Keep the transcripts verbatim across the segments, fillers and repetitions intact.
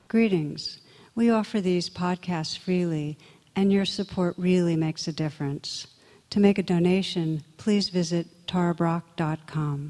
Greetings. We offer these podcasts freely, and your support really makes a difference. To make a donation, please visit tara brach dot com.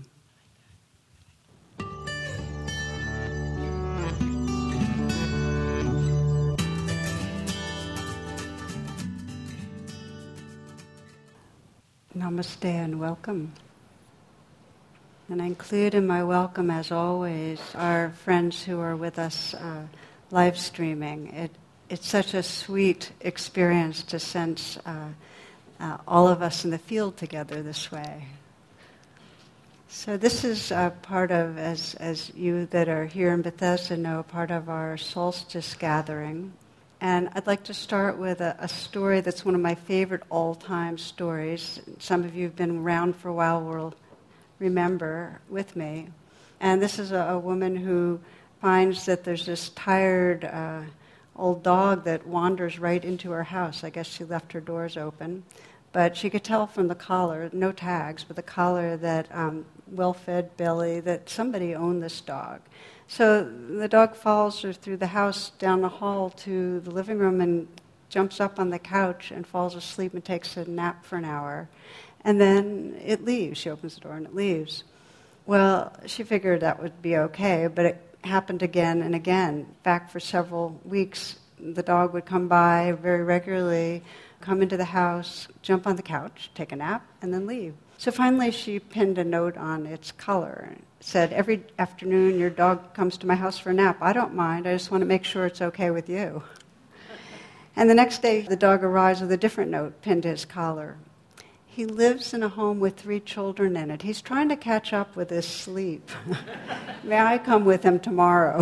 Namaste and welcome. And I include in my welcome, as always, our friends who are with us uh, live streaming. It, it's such a sweet experience to sense uh, uh, all of us in the field together this way. So this is uh, part of, as, as you that are here in Bethesda know, part of our solstice gathering. And I'd like to start with a, a story that's one of my favorite all-time stories. Some of you have been around for a while will remember with me. And this is a, a woman who finds that there's this tired uh, old dog that wanders right into her house. I guess she left her doors open. But she could tell from the collar, no tags, but the collar that um, well-fed belly, that somebody owned this dog. So the dog follows her through the house, down the hall to the living room, and jumps up on the couch and falls asleep and takes a nap for an hour. And then it leaves. She opens the door and it leaves. Well, she figured that would be okay, but it happened again and again. In fact, for several weeks, the dog would come by very regularly, come into the house, jump on the couch, take a nap, and then leave. So finally she pinned a note on its collar. It said, "Every afternoon your dog comes to my house for a nap. I don't mind. I just want to make sure it's okay with you." And the next day the dog arrives with a different note pinned to his collar. "He lives in a home with three children in it. He's trying to catch up with his sleep. May I come with him tomorrow?"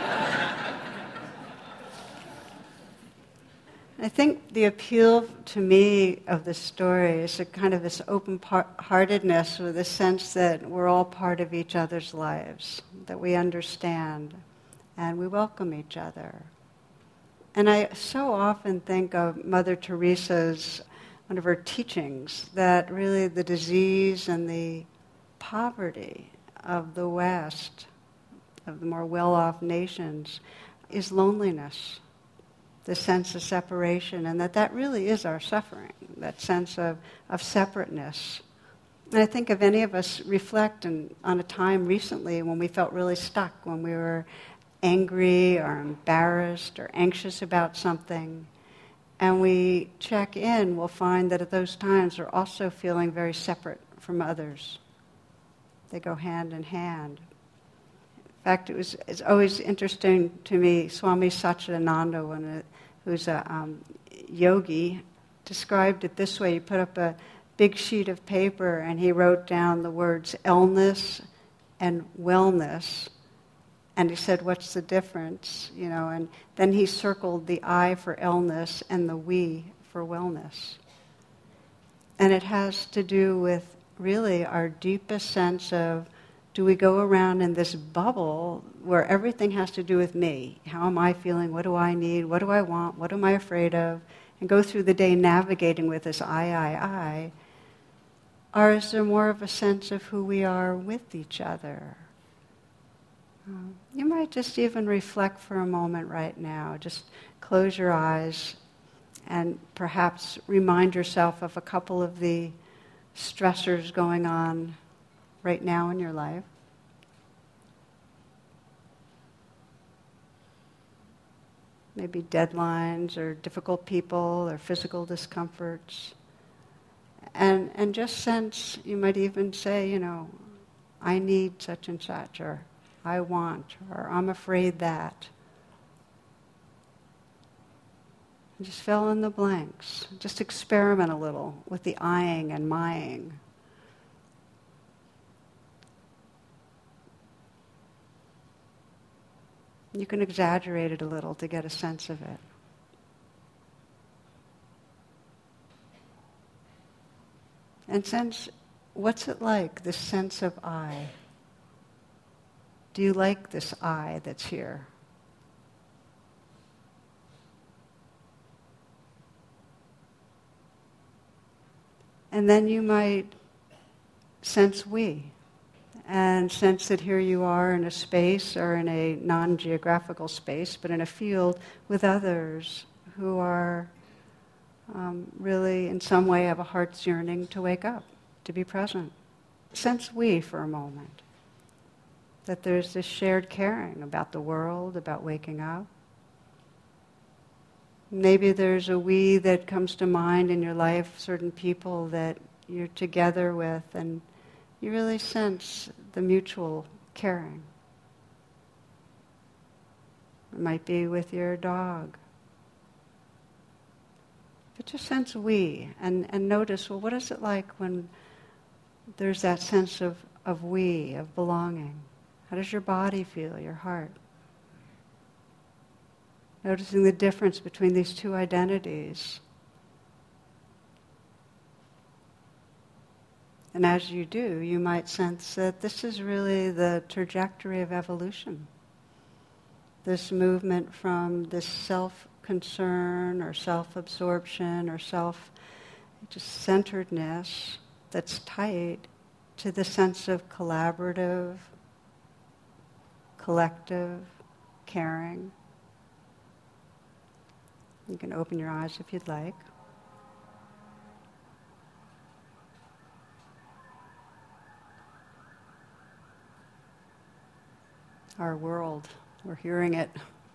I think the appeal to me of this story is a kind of this open-heartedness, or the sense that we're all part of each other's lives, that we understand and we welcome each other. And I so often think of Mother Teresa's, one of her teachings, that really the disease and the poverty of the West, of the more well-off nations, is loneliness. The sense of separation, and that that really is our suffering, that sense of, of separateness. And I think if any of us reflect in, on a time recently when we felt really stuck, when we were angry or embarrassed or anxious about something, and we check in, we'll find that at those times we're also feeling very separate from others. They go hand in hand. In fact, it was it's always interesting to me, Swami Satchidananda, when it, who's a um, yogi, described it this way. He put up a big sheet of paper and he wrote down the words illness and wellness. And he said, "What's the difference?" You know, and then he circled the I for illness and the we for wellness. And it has to do with really our deepest sense of, do we go around in this bubble where everything has to do with me? How am I feeling? What do I need? What do I want? What am I afraid of? And go through the day navigating with this I, I, I. Or is there more of a sense of who we are with each other? Um, you might just even reflect for a moment right now. Just close your eyes and perhaps remind yourself of a couple of the stressors going on right now in your life. Maybe deadlines or difficult people or physical discomforts. And and just sense, you might even say, you know, I need such and such, or I want, or I'm afraid that. And just fill in the blanks. Just experiment a little with the I-ing and my-ing. You can exaggerate it a little to get a sense of it. And sense, what's it like, this sense of I? Do you like this I that's here? And then you might sense we. and sense that here you are in a space or in a non-geographical space, but in a field with others who are um, really in some way have a heart's yearning to wake up, to be present. Sense we for a moment. That there's this shared caring about the world, about waking up. Maybe there's a we that comes to mind in your life, certain people that you're together with, and you really sense the mutual caring. It might be with your dog. But just sense we, and, and notice, well, what is it like when there's that sense of, of we, of belonging? How does your body feel, your heart? Noticing the difference between these two identities. And as you do, you might sense that this is really the trajectory of evolution. This movement from this self-concern or self-absorption or self-just-centeredness that's tight to the sense of collaborative, collective, caring. You can open your eyes if you'd like. Our world, we're hearing it.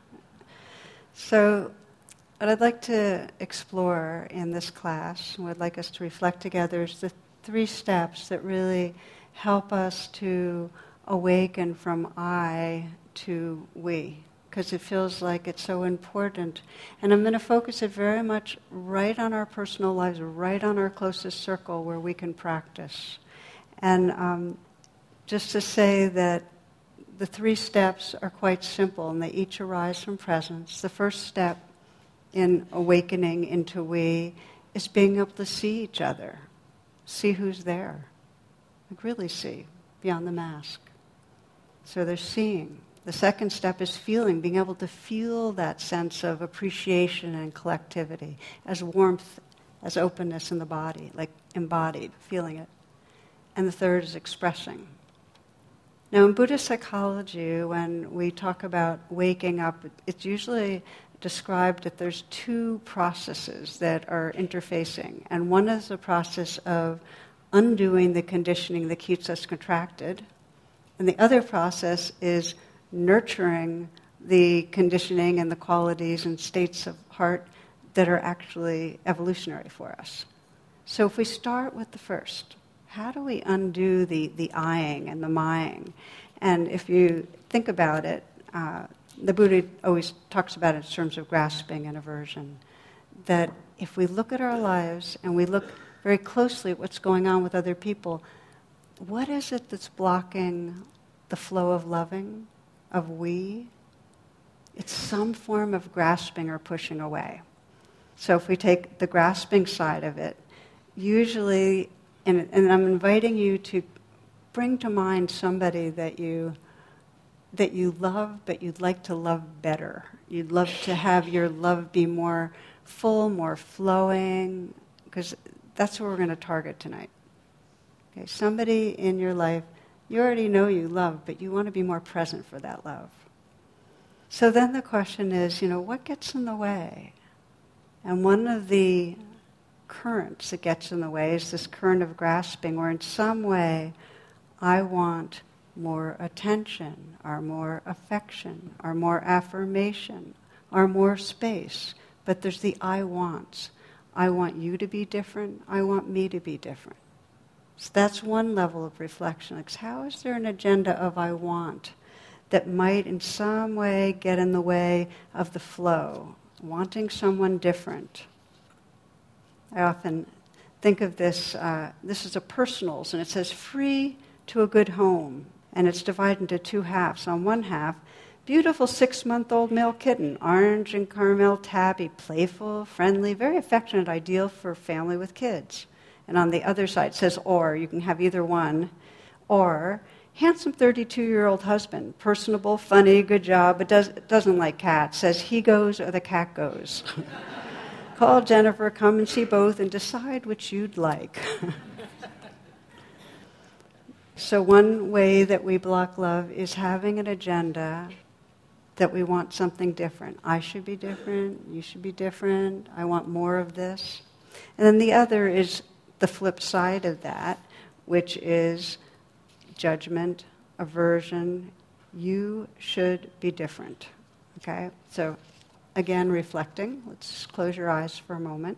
So, what I'd like to explore in this class, and what I'd like us to reflect together, is the three steps that really help us to awaken from I to we, because it feels like it's so important. And I'm going to focus it very much right on our personal lives, right on our closest circle where we can practice. And um, just to say that the three steps are quite simple, and they each arise from presence. The first step in awakening into we is being able to see each other, see who's there, like really see beyond the mask. So there's seeing. The second step is feeling, being able to feel that sense of appreciation and collectivity as warmth, as openness in the body, like embodied, feeling it. And the third is expressing. Now, in Buddhist psychology, when we talk about waking up, it's usually described that there's two processes that are interfacing. And one is the process of undoing the conditioning that keeps us contracted. And the other process is nurturing the conditioning and the qualities and states of heart that are actually evolutionary for us. So if we start with the first, how do we undo the, the I-ing and the my-ing? And if you think about it, uh, the Buddha always talks about it in terms of grasping and aversion, that if we look at our lives and we look very closely at what's going on with other people, what is it that's blocking the flow of loving, of we? It's some form of grasping or pushing away. So if we take the grasping side of it, usually, and, and I'm inviting you to bring to mind somebody that you that you love, but you'd like to love better. You'd love to have your love be more full, more flowing, because that's what we're going to target tonight. Okay, somebody in your life you already know you love, but you want to be more present for that love. So then the question is, you know, what gets in the way? And one of the currents that gets in the way is this current of grasping, where in some way I want more attention, or more affection, or more affirmation, or more space. But there's the I wants. I want you to be different. I want me to be different. So that's one level of reflection. Like, how is there an agenda of I want that might in some way get in the way of the flow, wanting someone different? I often think of this, uh, this is a personals, and it says free to a good home. And it's divided into two halves. On one half, beautiful six-month-old male kitten, orange and caramel tabby, playful, friendly, very affectionate, ideal for family with kids. And on the other side it says or, you can have either one. Or, handsome thirty-two-year-old husband, personable, funny, good job, but does, doesn't like cats, says he goes or the cat goes. Call Jennifer, come and see both, and decide which you'd like. So one way that we block love is having an agenda that we want something different. I should be different, you should be different, I want more of this. And then the other is the flip side of that, which is judgment, aversion. You should be different. Okay? So again, reflecting. Let's close your eyes for a moment.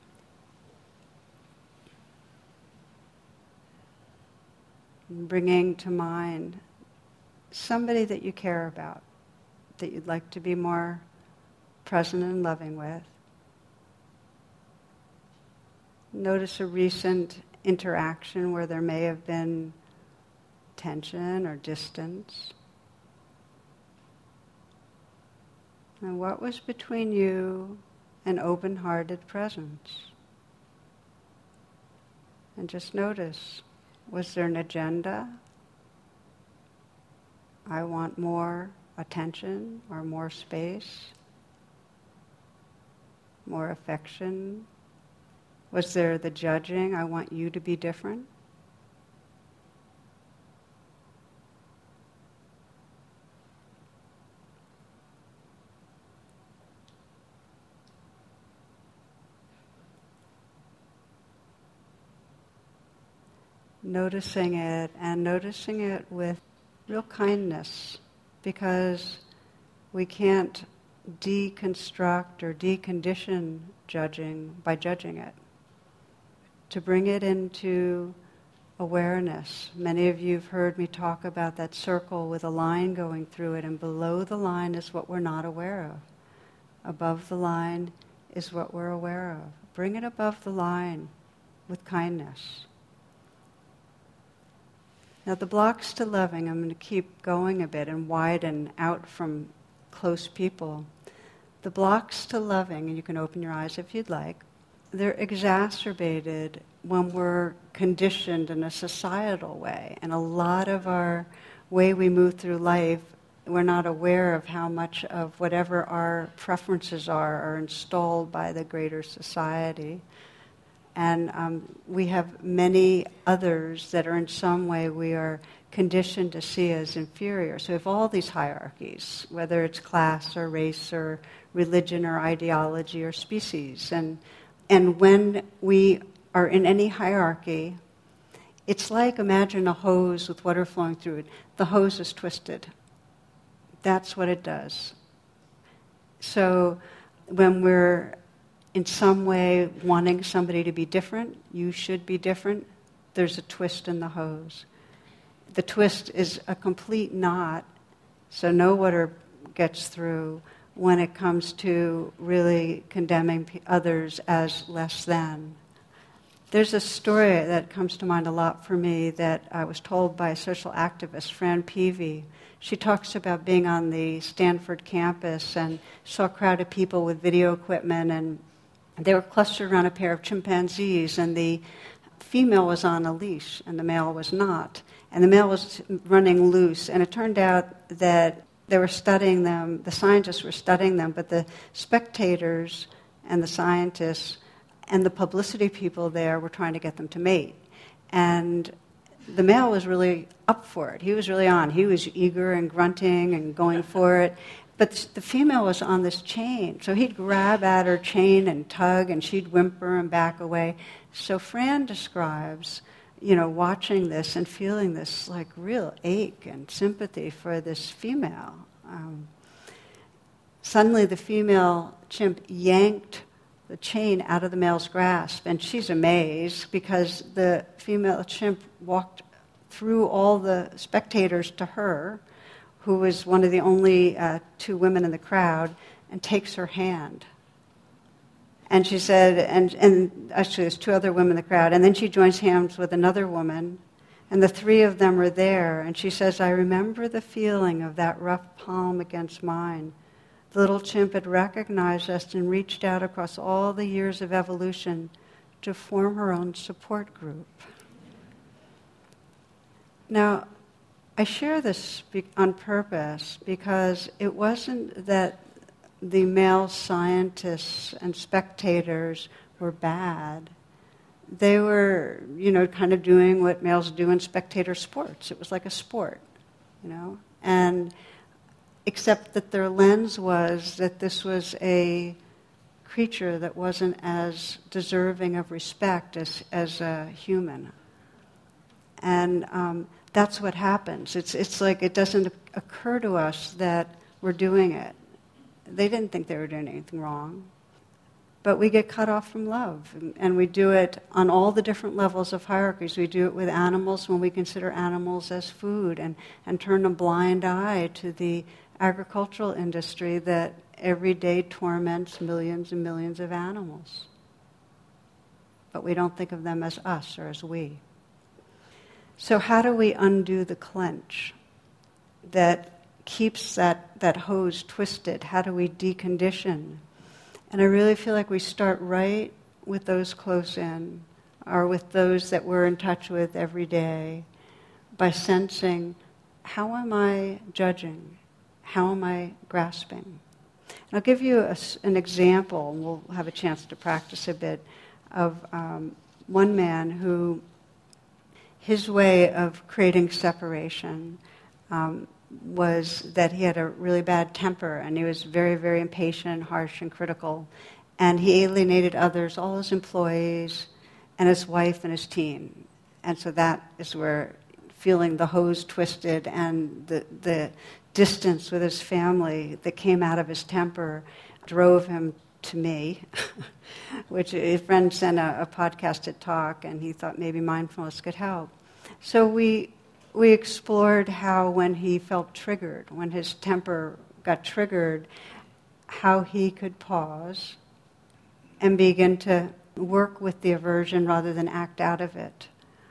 And bringing to mind somebody that you care about, that you'd like to be more present and loving with. Notice a recent interaction where there may have been tension or distance. And what was between you and open-hearted presence? And just notice, was there an agenda? I want more attention or more space, more affection? Was there the judging, I want you to be different? Noticing it, and noticing it with real kindness, because we can't deconstruct or decondition judging by judging it. To bring it into awareness. Many of you have heard me talk about that circle with a line going through it, and below the line is what we're not aware of. Above the line is what we're aware of. Bring it above the line with kindness. Now the blocks to loving, I'm going to keep going a bit and widen out from close people. The blocks to loving, and you can open your eyes if you'd like, they're exacerbated when we're conditioned in a societal way. And a lot of our way we move through life, we're not aware of how much of whatever our preferences are are installed by the greater society. And um, we have many others that are in some way we are conditioned to see as inferior. So we have all these hierarchies, whether it's class or race or religion or ideology or species. And and when we are in any hierarchy, it's like, imagine a hose with water flowing through it. The hose is twisted. That's what it does. So when we're in some way wanting somebody to be different, you should be different, there's a twist in the hose. The twist is a complete knot, so no water gets through when it comes to really condemning p- others as less than. There's a story that comes to mind a lot for me that I was told by a social activist, Fran Peavy. She talks about being on the Stanford campus and saw a crowd of people with video equipment, and they were clustered around a pair of chimpanzees, and the female was on a leash and the male was not. And the male was running loose, and it turned out that they were studying them, the scientists were studying them, but the spectators and the scientists and the publicity people there were trying to get them to mate. And the male was really up for it. He was really on. He was eager and grunting and going for it. But the female was on this chain, so he'd grab at her chain and tug, and she'd whimper and back away. So Fran describes, you know, watching this and feeling this like real ache and sympathy for this female. Um, suddenly the female chimp yanked the chain out of the male's grasp, and she's amazed because the female chimp walked through all the spectators to her, who was one of the only uh, two women in the crowd, and takes her hand. And she said, and, and actually there's two other women in the crowd, and then she joins hands with another woman, and the three of them are there, and she says, I remember the feeling of that rough palm against mine. The little chimp had recognized us and reached out across all the years of evolution to form her own support group. Now, I share this on purpose because it wasn't that the male scientists and spectators were bad. they were, you know, kind of doing what males do in spectator sports. It was like a sport, you know, and except that their lens was that this was a creature that wasn't as deserving of respect as, as a human. And um, that's what happens. It's, it's like it doesn't occur to us that we're doing it. They didn't think they were doing anything wrong. But we get cut off from love, and, and we do it on all the different levels of hierarchies. We do it with animals when we consider animals as food, and, and turn a blind eye to the agricultural industry that every day torments millions and millions of animals. But we don't think of them as us or as we. So how do we undo the clench that keeps that, that hose twisted? How do we decondition? And I really feel like we start right with those close in, or with those that we're in touch with every day, by sensing, how am I judging? How am I grasping? And I'll give you a, an example, and we'll have a chance to practice a bit, of um, one man who, his way of creating separation um, was that he had a really bad temper, and he was very, very impatient and harsh and critical. And he alienated others, all his employees, and his wife and his teen. And so that is where feeling the hose twisted and the, the distance with his family that came out of his temper drove him to me, which a friend sent a, a podcasted talk, and he thought maybe mindfulness could help. So we we explored how when he felt triggered, when his temper got triggered, how he could pause and begin to work with the aversion rather than act out of it.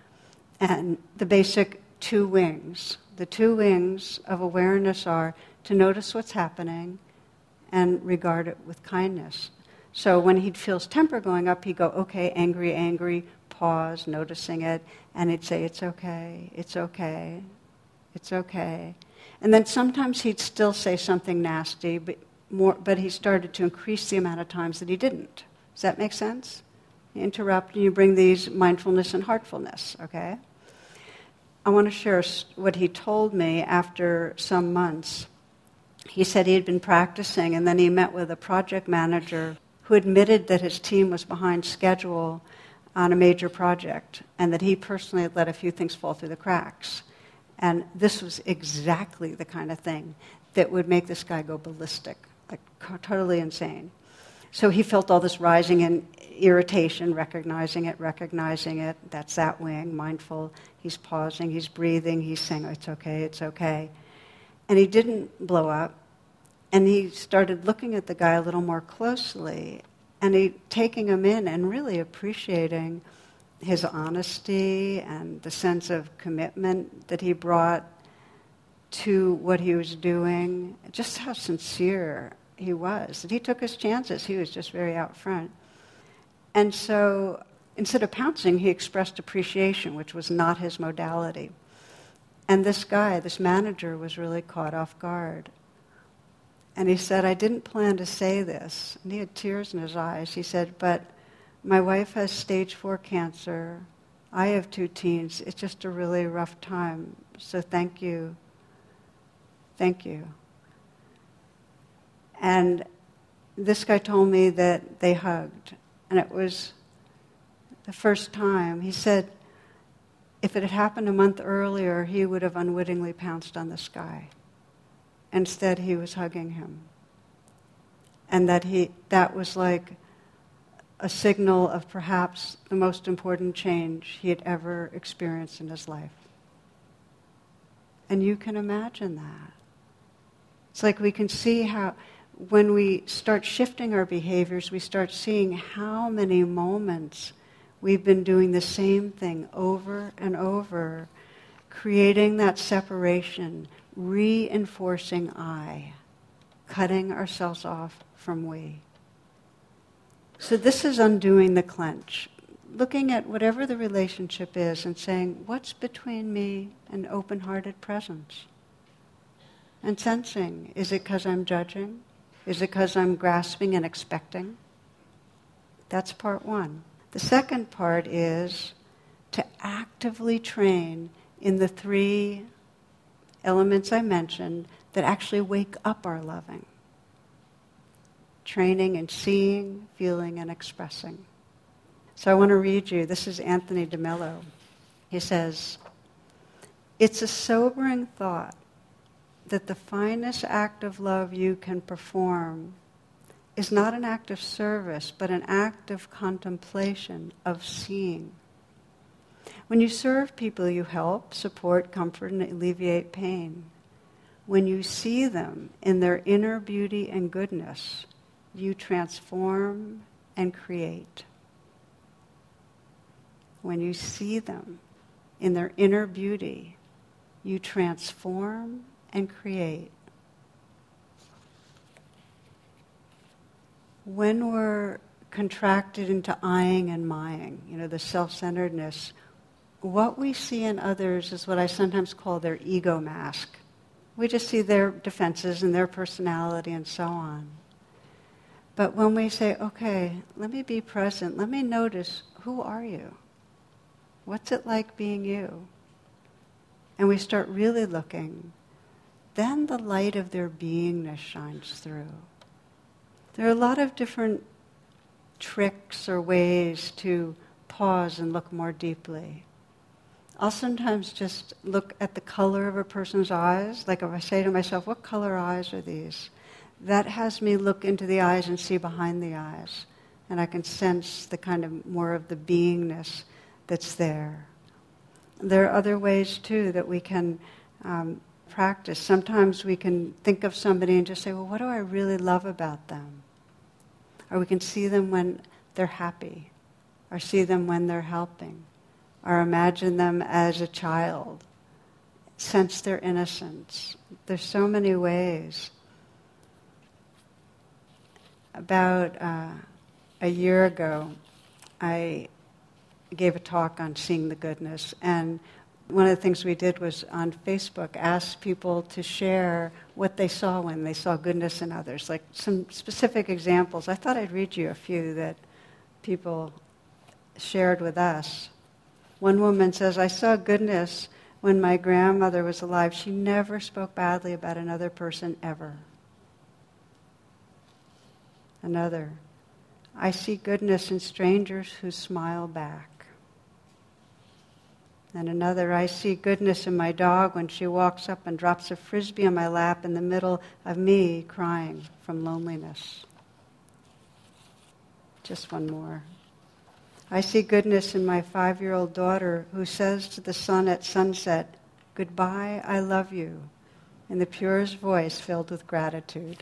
And the basic two wings, the two wings of awareness are to notice what's happening and regard it with kindness. So when he'd feel his temper going up, he'd go, okay, angry, angry, pause, noticing it, and he'd say, it's okay, it's okay, it's okay. And then sometimes he'd still say something nasty, but more, but he started to increase the amount of times that he didn't. Does that make sense? You interrupt and you bring these mindfulness and heartfulness, okay? I want to share what he told me after some months. He said he had been practicing, and then he met with a project manager who admitted that his team was behind schedule on a major project, and that he personally had let a few things fall through the cracks. And this was exactly the kind of thing that would make this guy go ballistic, like totally insane. So he felt all this rising in irritation, recognizing it, recognizing it. That's that wing, mindful. He's pausing, he's breathing, he's saying, oh, it's okay, it's okay. And he didn't blow up. And he started looking at the guy a little more closely, and he taking him in and really appreciating his honesty and the sense of commitment that he brought to what he was doing, just how sincere he was. And he took his chances. He was just very out front. And so instead of pouncing, he expressed appreciation, which was not his modality. And this guy, this manager, was really caught off guard. And he said, I didn't plan to say this. And he had tears in his eyes. He said, but my wife has stage four cancer. I have two teens. It's just a really rough time. So thank you. Thank you. And this guy told me that they hugged. And it was the first time. He said, if it had happened a month earlier, he would have unwittingly pounced on this guy. Instead, he was hugging him. And that he that was like a signal of perhaps the most important change he had ever experienced in his life. And you can imagine that. It's like we can see how, when we start shifting our behaviors, we start seeing how many moments we've been doing the same thing over and over, creating that separation, reinforcing I, cutting ourselves off from we. So this is undoing the clench, looking at whatever the relationship is and saying, what's between me and open-hearted presence? And sensing, is it because I'm judging? Is it because I'm grasping and expecting? That's part one. The second part is to actively train in the three elements I mentioned that actually wake up our loving. Training in seeing, feeling, and expressing. So I want to read you, this is Anthony DeMello. He says, "It's a sobering thought that the finest act of love you can perform is not an act of service, but an act of contemplation, of seeing. When you serve people, you help, support, comfort, and alleviate pain. When you see them in their inner beauty and goodness, you transform and create. When you see them in their inner beauty, you transform and create." When we're contracted into eyeing and mying, you know, the self-centeredness, what we see in others is what I sometimes call their ego mask. We just see their defenses and their personality and so on. But when we say, okay, let me be present, let me notice, who are you? What's it like being you? And we start really looking, then the light of their beingness shines through. There are a lot of different tricks or ways to pause and look more deeply. I'll sometimes just look at the color of a person's eyes. Like if I say to myself, what color eyes are these? That has me look into the eyes and see behind the eyes. And I can sense the kind of more of the beingness that's there. There are other ways, too, that we can um, practice. Sometimes we can think of somebody and just say, well, what do I really love about them? Or we can see them when they're happy, or see them when they're helping, or imagine them as a child, sense their innocence. There's so many ways. About uh, a year ago, I gave a talk on seeing the goodness, and one of the things we did was on Facebook ask people to share what they saw when they saw goodness in others, like some specific examples. I thought I'd read you a few that people shared with us. One woman says, "I saw goodness when my grandmother was alive. She never spoke badly about another person ever." Another, "I see goodness in strangers who smile back." And another, "I see goodness in my dog when she walks up and drops a frisbee on my lap in the middle of me crying from loneliness." Just one more. "I see goodness in my five-year-old daughter who says to the sun at sunset, 'Goodbye, I love you,' in the purest voice filled with gratitude."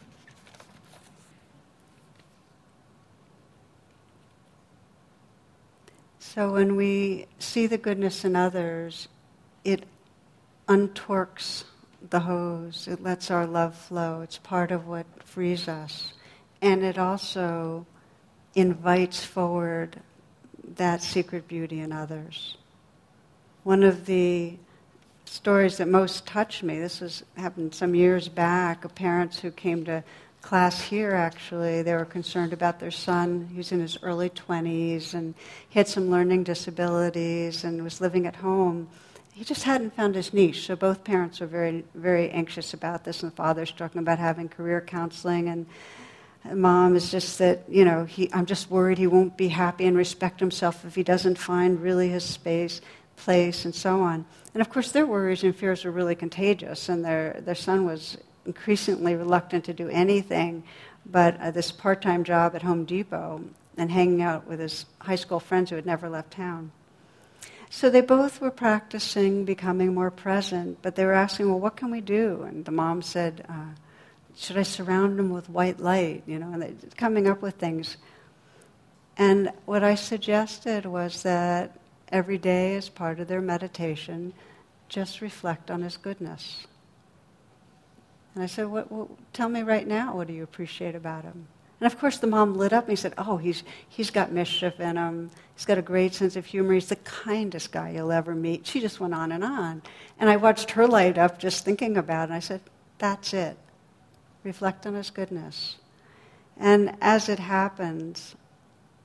So when we see the goodness in others, it untorques the hose. It lets our love flow. It's part of what frees us. And it also invites forward that secret beauty in others. One of the stories that most touched me, this was happened some years back, of parents who came to class here, actually. They were concerned about their son. He was in his early twenties, and he had some learning disabilities and was living at home. He just hadn't found his niche, so both parents were very, very anxious about this, and the father's talking about having career counseling, and mom is just that, you know, he, I'm just worried he won't be happy and respect himself if he doesn't find really his space, place, and so on. And of course, their worries and fears were really contagious, and their, their son was increasingly reluctant to do anything but uh, this part-time job at Home Depot and hanging out with his high school friends who had never left town. So they both were practicing becoming more present, but they were asking, well, what can we do? And the mom said, uh, should I surround him with white light? You know, and they coming up with things. And what I suggested was that every day, as part of their meditation, just reflect on his goodness. And I said, what, what, tell me right now, what do you appreciate about him? And of course the mom lit up and he said, oh, he's he's got mischief in him. He's got a great sense of humor. He's the kindest guy you'll ever meet. She just went on and on. And I watched her light up just thinking about it. And I said, that's it. Reflect on his goodness. And as it happens,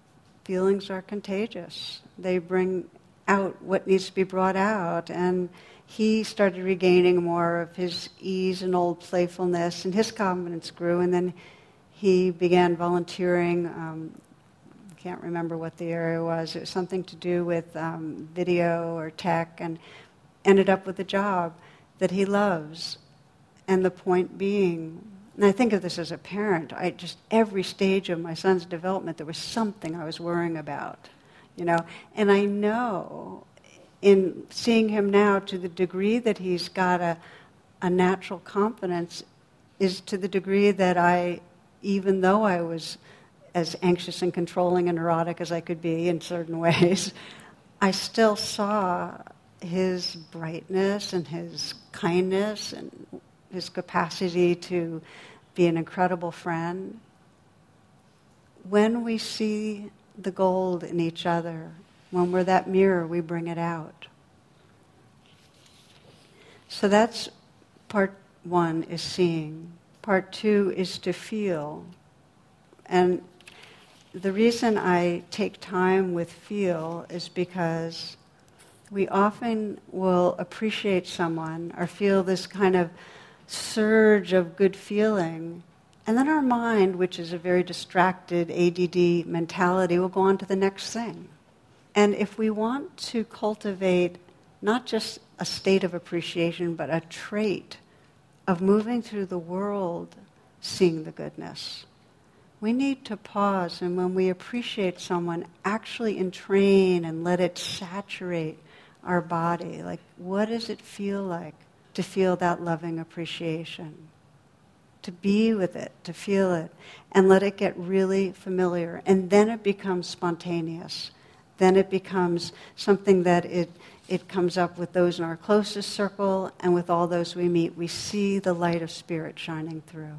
feelings are contagious. They bring out what needs to be brought out. And he started regaining more of his ease and old playfulness, and his confidence grew. And then he began volunteering. Um, I can't remember what the area was. It was something to do with um, video or tech, and ended up with a job that he loves. And the point being, and I think of this as a parent, I just, every stage of my son's development, there was something I was worrying about, you know. And I know, in seeing him now, to the degree that he's got a, a natural confidence, is to the degree that I, even though I was as anxious and controlling and neurotic as I could be in certain ways, I still saw his brightness and his kindness and his capacity to be an incredible friend. When we see the gold in each other, when we're that mirror, we bring it out. So that's part one, is seeing. Part two is to feel. And the reason I take time with feel is because we often will appreciate someone or feel this kind of surge of good feeling, and then our mind, which is a very distracted A D D mentality, will go on to the next thing. And if we want to cultivate not just a state of appreciation, but a trait of moving through the world seeing the goodness, we need to pause, and when we appreciate someone, actually entrain and let it saturate our body. Like, what does it feel like to feel that loving appreciation? To be with it, to feel it, and let it get really familiar. And then it becomes spontaneous. Then it becomes something that it, it comes up with those in our closest circle and with all those we meet. We see the light of spirit shining through.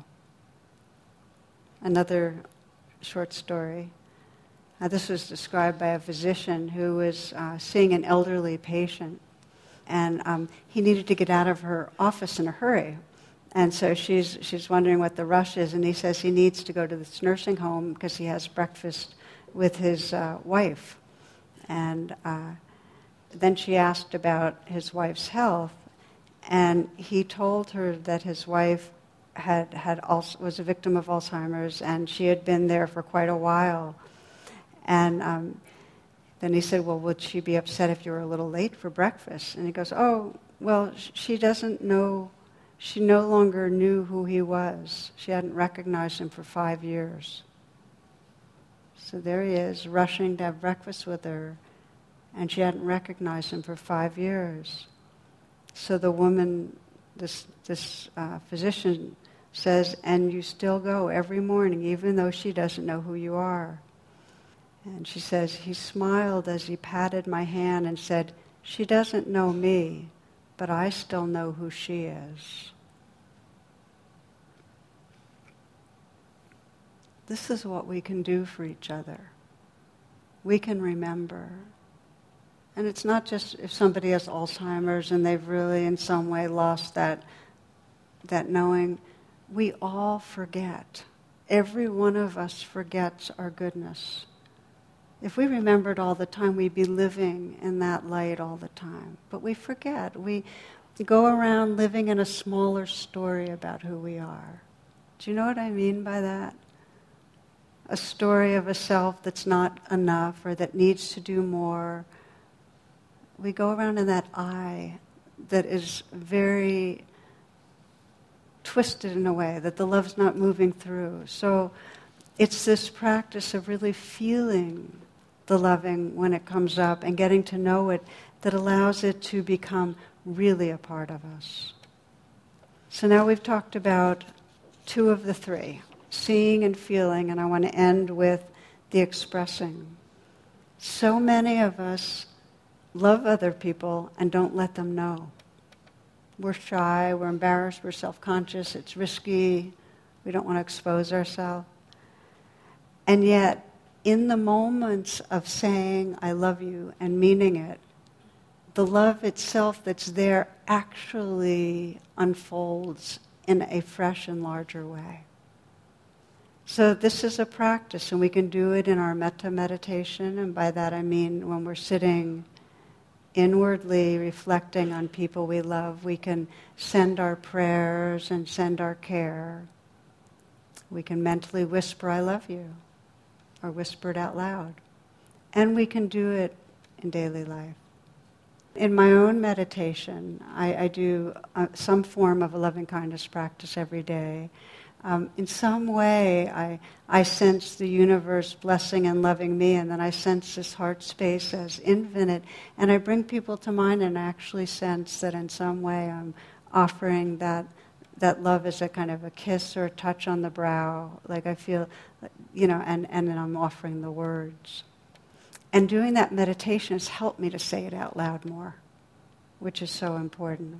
Another short story. Uh, this was described by a physician who was uh, seeing an elderly patient, and um, he needed to get out of her office in a hurry. And so she's she's wondering what the rush is, and he says he needs to go to this nursing home because he has breakfast with his uh, wife. And uh, then she asked about his wife's health, and he told her that his wife had had al- was a victim of Alzheimer's, and she had been there for quite a while. And um, then he said, well, would she be upset if you were a little late for breakfast? And he goes, oh, well, sh- she doesn't know, she no longer knew who he was. She hadn't recognized him for five years. So there he is, rushing to have breakfast with her, and she hadn't recognized him for five years. So the woman, this, this uh, physician says, and you still go every morning, even though she doesn't know who you are. And she says, he smiled as he patted my hand and said, she doesn't know me, but I still know who she is. This is what we can do for each other. We can remember. And it's not just if somebody has Alzheimer's and they've really in some way lost that, that knowing. We all forget. Every one of us forgets our goodness. If we remembered all the time, we'd be living in that light all the time. But we forget. We go around living in a smaller story about who we are. Do you know what I mean by that? A story of a self that's not enough or that needs to do more. We go around in that I that is very twisted in a way, that the love's not moving through. So it's this practice of really feeling the loving when it comes up and getting to know it that allows it to become really a part of us. So now we've talked about two of the three, seeing and feeling, and I want to end with the expressing. So many of us love other people and don't let them know. We're shy, we're embarrassed, we're self-conscious, it's risky, we don't want to expose ourselves. And yet, in the moments of saying, I love you, and meaning it, the love itself that's there actually unfolds in a fresh and larger way. So this is a practice, and we can do it in our metta meditation, and by that I mean when we're sitting inwardly reflecting on people we love, we can send our prayers and send our care. We can mentally whisper, I love you, or whisper it out loud. And we can do it in daily life. In my own meditation, I, I do uh, some form of a loving kindness practice every day. Um, in some way, I, I sense the universe blessing and loving me, and then I sense this heart space as infinite, and I bring people to mind and actually sense that in some way I'm offering that that love as a kind of a kiss or a touch on the brow, like I feel, you know, and, and then I'm offering the words. And doing that meditation has helped me to say it out loud more, which is so important.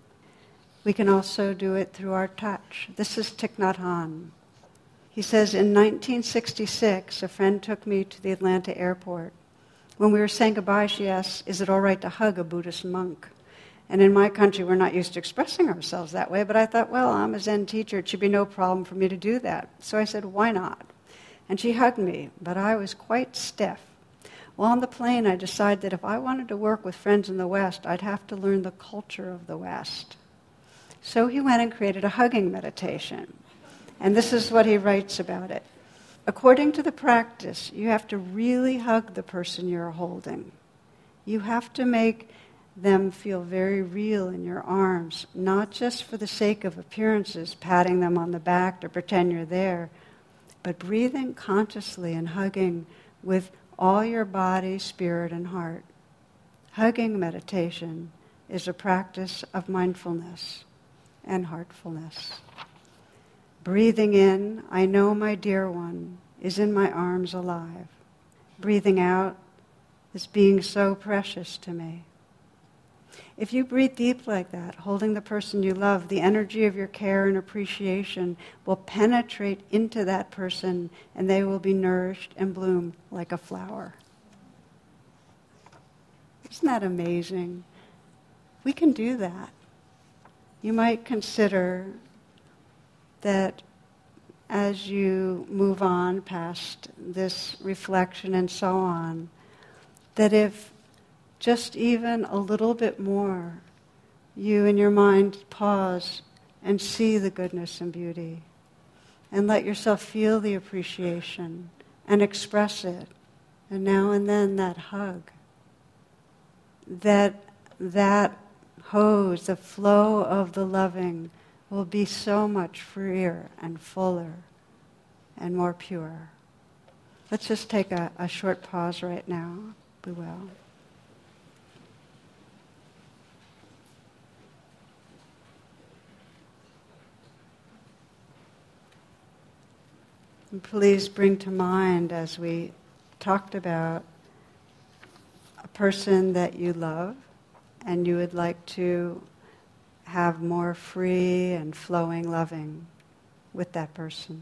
We can also do it through our touch. This is Thich Nhat Hanh. He says, in nineteen sixty-six, a friend took me to the Atlanta airport. When we were saying goodbye, she asked, is it all right to hug a Buddhist monk? And in my country, we're not used to expressing ourselves that way, but I thought, well, I'm a Zen teacher. It should be no problem for me to do that. So I said, why not? And she hugged me, but I was quite stiff. Well, on the plane, I decided that if I wanted to work with friends in the West, I'd have to learn the culture of the West. So he went and created a hugging meditation. And this is what he writes about it. According to the practice, you have to really hug the person you're holding. You have to make them feel very real in your arms, not just for the sake of appearances, patting them on the back to pretend you're there, but breathing consciously and hugging with all your body, spirit, and heart. Hugging meditation is a practice of mindfulness and heartfulness. Breathing in, I know my dear one is in my arms alive. Breathing out is being so precious to me. If you breathe deep like that, holding the person you love, the energy of your care and appreciation will penetrate into that person, and they will be nourished and bloom like a flower. Isn't that amazing? We can do that. You might consider that as you move on past this reflection and so on, that if just even a little bit more you in your mind pause and see the goodness and beauty and let yourself feel the appreciation and express it, and now and then that hug, that that hose, the flow of the loving will be so much freer and fuller and more pure. Let's just take a, a short pause right now. We will. And please bring to mind, as we talked about, a person that you love and you would like to have more free and flowing loving with that person.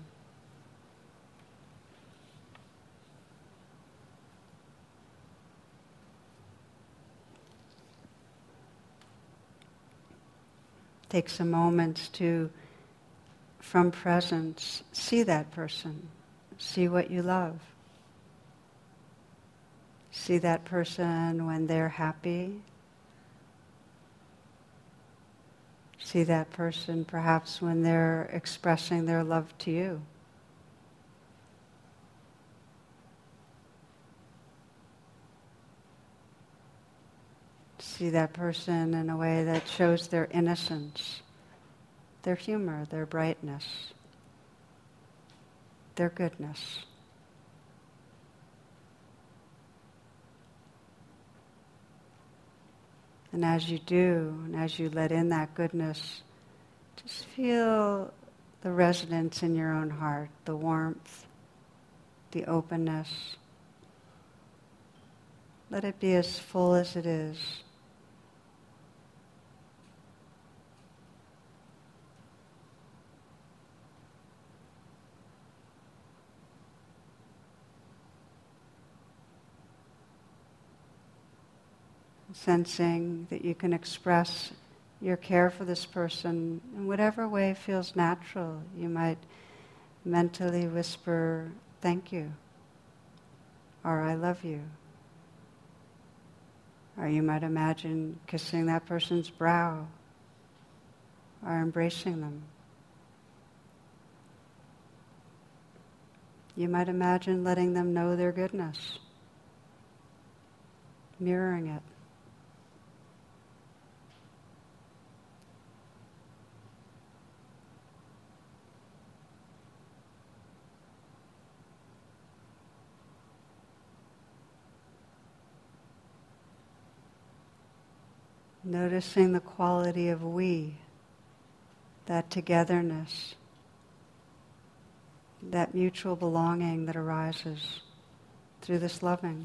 Take some moments to, from presence, see that person, see what you love. See that person when they're happy. See that person perhaps when they're expressing their love to you. See that person in a way that shows their innocence, their humor, their brightness, their goodness. And as you do, and as you let in that goodness, just feel the resonance in your own heart, the warmth, the openness. Let it be as full as it is. Sensing that you can express your care for this person in whatever way feels natural. You might mentally whisper, thank you, or I love you. Or you might imagine kissing that person's brow or embracing them. You might imagine letting them know their goodness, mirroring it. Noticing the quality of we, that togetherness, that mutual belonging that arises through this loving.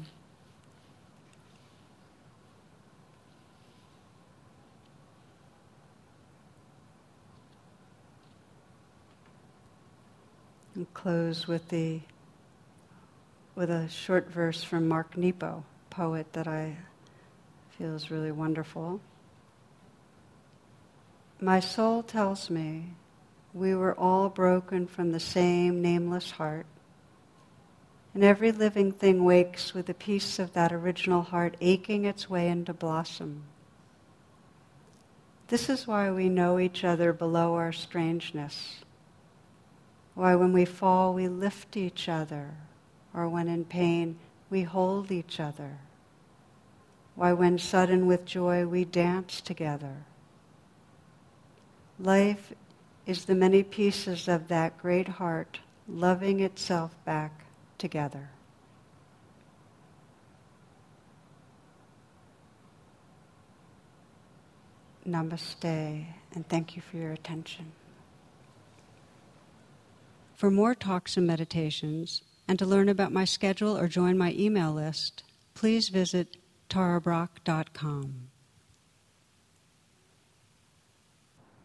And close with the with a short verse from Mark Nepo, poet that I feel is really wonderful. My soul tells me we were all broken from the same nameless heart, and every living thing wakes with a piece of that original heart aching its way into blossom. This is why we know each other below our strangeness, why when we fall we lift each other, or when in pain we hold each other, why when sudden with joy we dance together. Life is the many pieces of that great heart loving itself back together. Namaste, and thank you for your attention. For more talks and meditations, and to learn about my schedule or join my email list, please visit tara brach dot com.